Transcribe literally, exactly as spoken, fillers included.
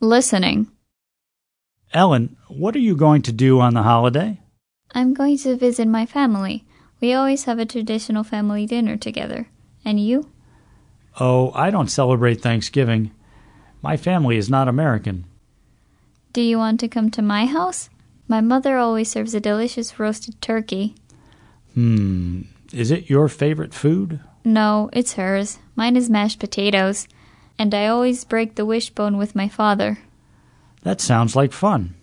Listening. Ellen, what are you going to do on the holiday? I'm going to visit my family. We always have a traditional family dinner together. And you? Oh, I don't celebrate Thanksgiving. My family is not American. Do you want to come to my house? My mother always serves a delicious roasted turkey. Hmm, is it your favorite food? No, it's hers. Mine is mashed potatoes. And I always break the wishbone with my father. That sounds like fun.